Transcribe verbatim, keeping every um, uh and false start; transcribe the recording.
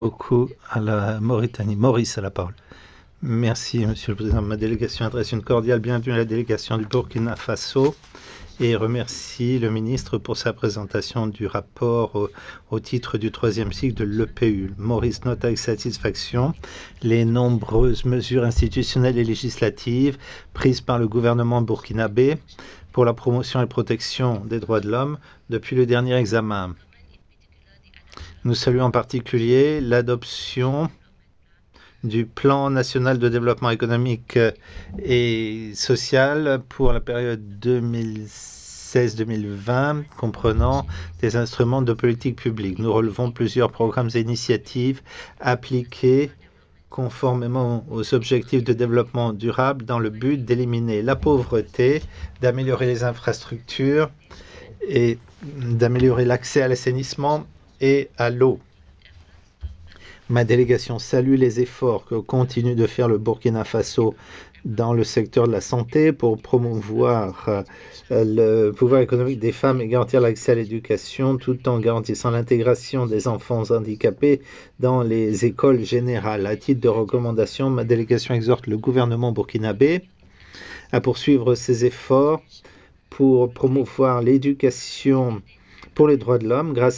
Beaucoup à la Mauritanie. Maurice à la parole. Merci, Monsieur le Président. Ma délégation adresse une cordiale bienvenue à la délégation du Burkina Faso et remercie le ministre pour sa présentation du rapport au, au titre du troisième cycle de l'E P U. Maurice note avec satisfaction les nombreuses mesures institutionnelles et législatives prises par le gouvernement burkinabé pour la promotion et protection des droits de l'homme depuis le dernier examen. Nous saluons en particulier l'adoption du plan national de développement économique et social pour la période deux mille seize deux mille vingt, comprenant des instruments de politique publique. Nous relevons plusieurs programmes et initiatives appliqués conformément aux objectifs de développement durable dans le but d'éliminer la pauvreté, d'améliorer les infrastructures et d'améliorer l'accès à l'assainissement et à l'eau. Ma délégation salue les efforts que continue de faire le Burkina Faso dans le secteur de la santé pour promouvoir euh, le pouvoir économique des femmes et garantir l'accès à l'éducation tout en garantissant l'intégration des enfants handicapés dans les écoles générales. À titre de recommandation, ma délégation exhorte le gouvernement burkinabé à poursuivre ses efforts pour promouvoir l'éducation pour les droits de l'homme grâce